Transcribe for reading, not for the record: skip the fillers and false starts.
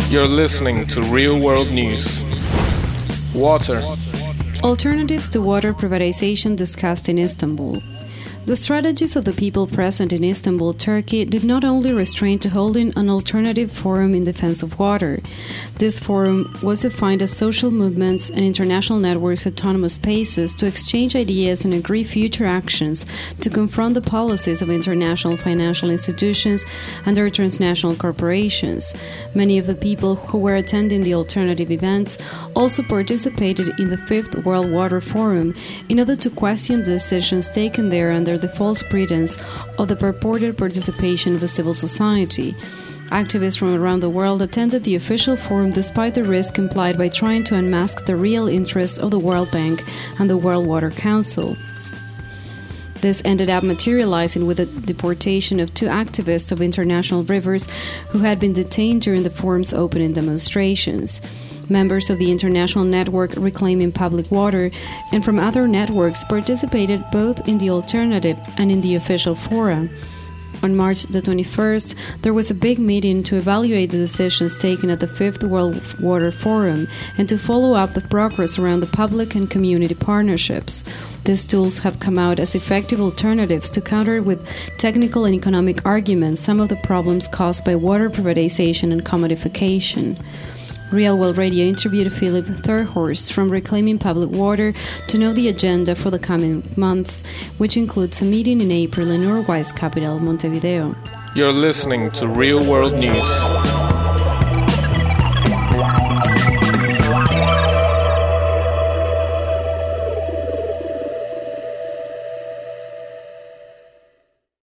You're listening to Real World News. Water. Alternatives to water privatization discussed in Istanbul. The strategies of the people present in Istanbul, Turkey, did not only restrain to holding an alternative forum in defense of water. This forum was defined as social movements and international networks' autonomous spaces to exchange ideas and agree future actions to confront the policies of international financial institutions and their transnational corporations. Many of the people who were attending the alternative events also participated in the Fifth World Water Forum in order to question the decisions taken there under the false pretense of the purported participation of the civil society. Activists from around the world attended the official forum despite the risk implied by trying to unmask the real interests of the World Bank and the World Water Council. This ended up materializing with the deportation of two activists of international rivers who had been detained during the forum's opening demonstrations. Members of the international network Reclaiming Public Water and from other networks participated both in the alternative and in the official fora. On March the 21st, there was a big meeting to evaluate the decisions taken at the Fifth World Water Forum and to follow up the progress around the public and community partnerships. These tools have come out as effective alternatives to counter with technical and economic arguments some of the problems caused by water privatization and commodification. Real World Radio interviewed Philip Thurhorst from Reclaiming Public Water to know the agenda for the coming months, which includes a meeting in April in Uruguay's capital, Montevideo. You're listening to Real World News.